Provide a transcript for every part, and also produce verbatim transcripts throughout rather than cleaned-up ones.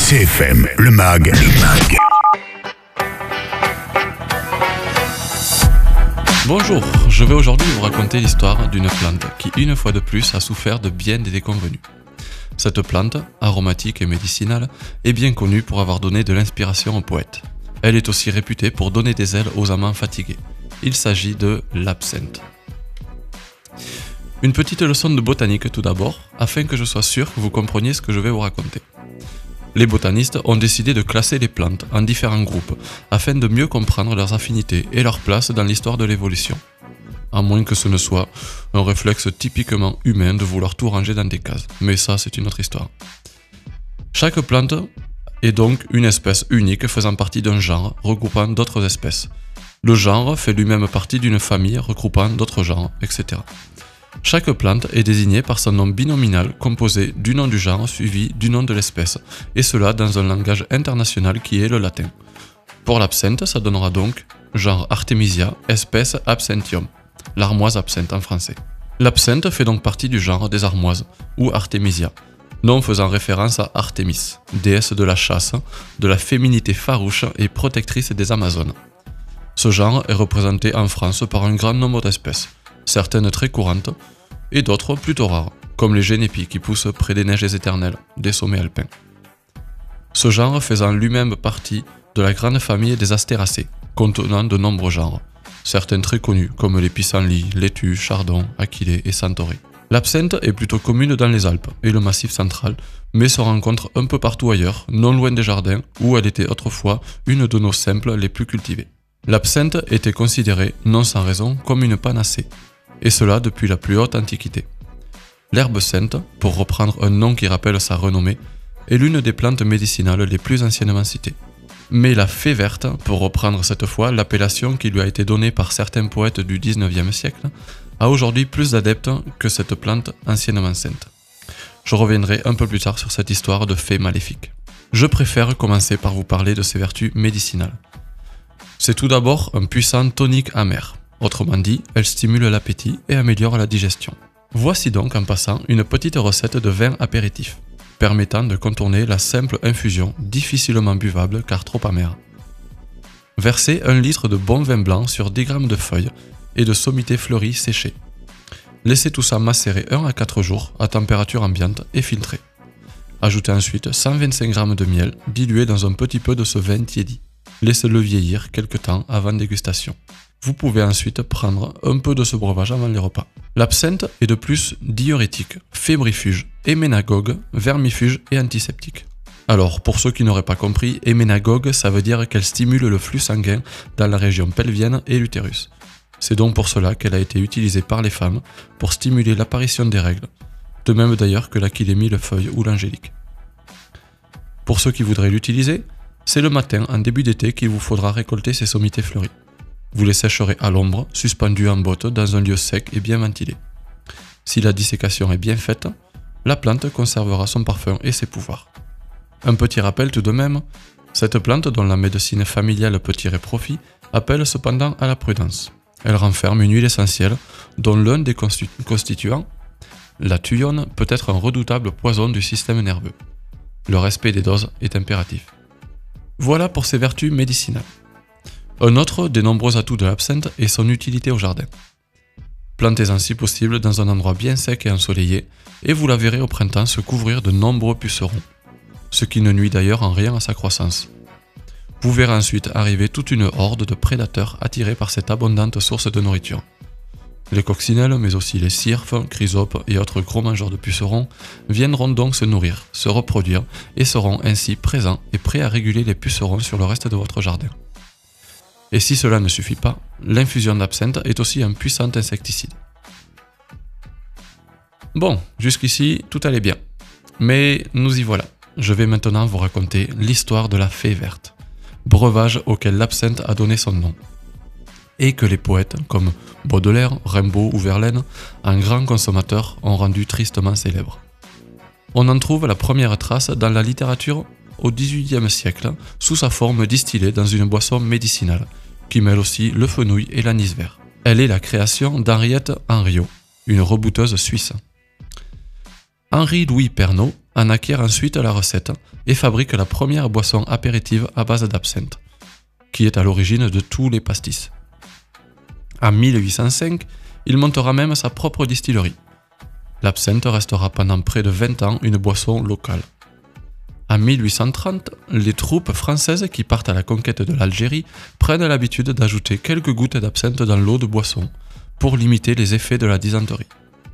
C F M, le mag, le mag. Bonjour, je vais aujourd'hui vous raconter l'histoire d'une plante qui, une fois de plus, a souffert de bien des déconvenues. Cette plante, aromatique et médicinale, est bien connue pour avoir donné de l'inspiration aux poètes. Elle est aussi réputée pour donner des ailes aux amants fatigués. Il s'agit de l'absinthe. Une petite leçon de botanique tout d'abord, afin que je sois sûr que vous compreniez ce que je vais vous raconter. Les botanistes ont décidé de classer les plantes en différents groupes, afin de mieux comprendre leurs affinités et leur place dans l'histoire de l'évolution. À moins que ce ne soit un réflexe typiquement humain de vouloir tout ranger dans des cases, mais ça c'est une autre histoire. Chaque plante est donc une espèce unique faisant partie d'un genre regroupant d'autres espèces. Le genre fait lui-même partie d'une famille regroupant d'autres genres, et cetera. Chaque plante est désignée par son nom binominal composé du nom du genre suivi du nom de l'espèce, et cela dans un langage international qui est le latin. Pour l'absinthe, ça donnera donc genre Artemisia, espèce Absinthium, l'armoise absinthe en français. L'absinthe fait donc partie du genre des armoises, ou Artemisia, nom faisant référence à Artémis, déesse de la chasse, de la féminité farouche et protectrice des Amazones. Ce genre est représenté en France par un grand nombre d'espèces, certaines très courantes, et d'autres plutôt rares, comme les génépies qui poussent près des neiges éternelles, des sommets alpins. Ce genre faisant lui-même partie de la grande famille des Astéracées, contenant de nombreux genres, certains très connus comme les pissenlits, laitues, chardons, aquilées et centaurées. L'absinthe est plutôt commune dans les Alpes et le Massif central, mais se rencontre un peu partout ailleurs, non loin des jardins, où elle était autrefois une de nos simples les plus cultivées. L'absinthe était considérée, non sans raison, comme une panacée, et cela depuis la plus haute antiquité. L'herbe sainte, pour reprendre un nom qui rappelle sa renommée, est l'une des plantes médicinales les plus anciennement citées. Mais la fée verte, pour reprendre cette fois l'appellation qui lui a été donnée par certains poètes du dix-neuvième siècle, a aujourd'hui plus d'adeptes que cette plante anciennement sainte. Je reviendrai un peu plus tard sur cette histoire de fée maléfique. Je préfère commencer par vous parler de ses vertus médicinales. C'est tout d'abord un puissant tonique amer. Autrement dit, elle stimule l'appétit et améliore la digestion. Voici donc en passant une petite recette de vin apéritif, permettant de contourner la simple infusion difficilement buvable car trop amère. Versez un litre de bon vin blanc sur dix grammes de feuilles et de sommités fleuries séchées. Laissez tout ça macérer un à quatre jours à température ambiante et filtrez. Ajoutez ensuite cent vingt-cinq grammes de miel dilué dans un petit peu de ce vin tiédi. Laissez-le vieillir quelque temps avant dégustation. Vous pouvez ensuite prendre un peu de ce breuvage avant les repas. L'absinthe est de plus diurétique, fébrifuge, héménagogue, vermifuge et antiseptique. Alors, pour ceux qui n'auraient pas compris, héménagogue, ça veut dire qu'elle stimule le flux sanguin dans la région pelvienne et l'utérus. C'est donc pour cela qu'elle a été utilisée par les femmes pour stimuler l'apparition des règles, de même d'ailleurs que l'aquilée millefeuille ou l'angélique. Pour ceux qui voudraient l'utiliser, c'est le matin en début d'été qu'il vous faudra récolter ces sommités fleuries. Vous les sécherez à l'ombre, suspendues en botte dans un lieu sec et bien ventilé. Si la dissécation est bien faite, la plante conservera son parfum et ses pouvoirs. Un petit rappel tout de même, cette plante dont la médecine familiale peut tirer profit appelle cependant à la prudence. Elle renferme une huile essentielle dont l'un des constituants, la thuyone, peut être un redoutable poison du système nerveux. Le respect des doses est impératif. Voilà pour ses vertus médicinales. Un autre des nombreux atouts de l'absinthe est son utilité au jardin. Plantez-en si possible dans un endroit bien sec et ensoleillé, et vous la verrez au printemps se couvrir de nombreux pucerons, ce qui ne nuit d'ailleurs en rien à sa croissance. Vous verrez ensuite arriver toute une horde de prédateurs attirés par cette abondante source de nourriture. Les coccinelles, mais aussi les cirphes, chrysopes et autres gros mangeurs de pucerons viendront donc se nourrir, se reproduire et seront ainsi présents et prêts à réguler les pucerons sur le reste de votre jardin. Et si cela ne suffit pas, l'infusion d'absinthe est aussi un puissant insecticide. Bon, jusqu'ici, tout allait bien. Mais nous y voilà. Je vais maintenant vous raconter l'histoire de la fée verte, breuvage auquel l'absinthe a donné son nom, et que les poètes comme Baudelaire, Rimbaud ou Verlaine, en grands consommateurs, ont rendu tristement célèbre. On en trouve la première trace dans la littérature au dix-huitième siècle, sous sa forme distillée dans une boisson médicinale, qui mêle aussi le fenouil et l'anis vert. Elle est la création d'Henriette Henriot, une rebouteuse suisse. Henri-Louis Pernot, en acquiert ensuite la recette et fabrique la première boisson apéritive à base d'absinthe, qui est à l'origine de tous les pastis. En mille huit cent cinq, il montera même sa propre distillerie. L'absinthe restera pendant près de vingt ans une boisson locale. En mille huit cent trente, les troupes françaises qui partent à la conquête de l'Algérie prennent l'habitude d'ajouter quelques gouttes d'absinthe dans l'eau de boisson pour limiter les effets de la dysenterie.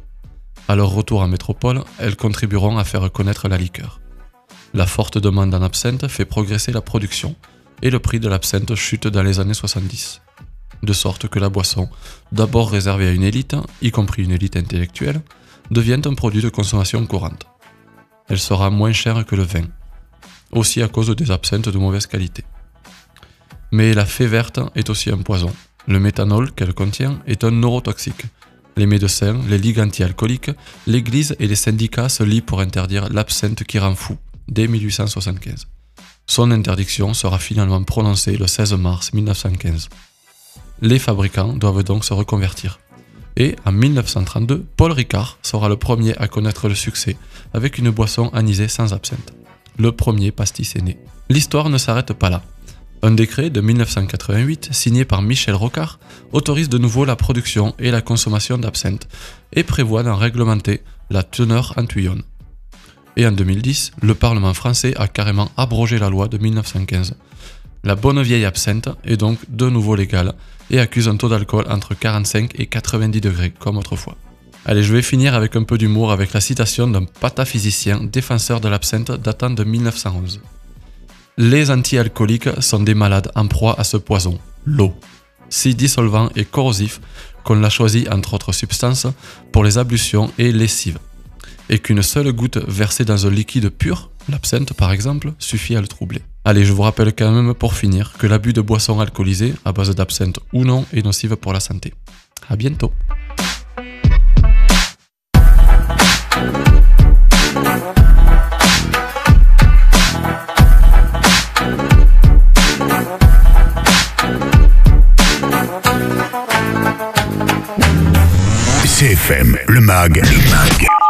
À leur retour en métropole, elles contribueront à faire connaître la liqueur. La forte demande en absinthe fait progresser la production et le prix de l'absinthe chute dans les années soixante-dix. De sorte que la boisson, d'abord réservée à une élite, y compris une élite intellectuelle, devient un produit de consommation courante. Elle sera moins chère que le vin, aussi à cause des absinthes de mauvaise qualité. Mais la fée verte est aussi un poison. Le méthanol qu'elle contient est un neurotoxique. Les médecins, les ligues anti-alcooliques, l'Église et les syndicats se lient pour interdire l'absinthe qui rend fou, dès mille huit cent soixante-quinze. Son interdiction sera finalement prononcée le seize mars mille neuf cent quinze. Les fabricants doivent donc se reconvertir. Et en mille neuf cent trente-deux, Paul Ricard sera le premier à connaître le succès avec une boisson anisée sans absinthe. Le premier pastis est né. L'histoire ne s'arrête pas là. Un décret de mille neuf cent quatre-vingt-huit, signé par Michel Rocard, autorise de nouveau la production et la consommation d'absinthe et prévoit d'en réglementer la teneur en tuyaunes. Et en deux mille dix, le Parlement français a carrément abrogé la loi de mille neuf cent quinze. La bonne vieille absinthe est donc de nouveau légale et accuse un taux d'alcool entre quarante-cinq et quatre-vingt-dix degrés, comme autrefois. Allez, je vais finir avec un peu d'humour avec la citation d'un pataphysicien défenseur de l'absinthe datant de mille neuf cent onze. Les anti-alcooliques sont des malades en proie à ce poison, l'eau, si dissolvant et corrosif qu'on l'a choisi entre autres substances pour les ablutions et lessives, et qu'une seule goutte versée dans un liquide pur, l'absinthe par exemple, suffit à le troubler. Allez, je vous rappelle quand même pour finir que l'abus de boissons alcoolisées, à base d'absinthe ou non, est nocive pour la santé. À bientôt. C F M, le mag, le mag.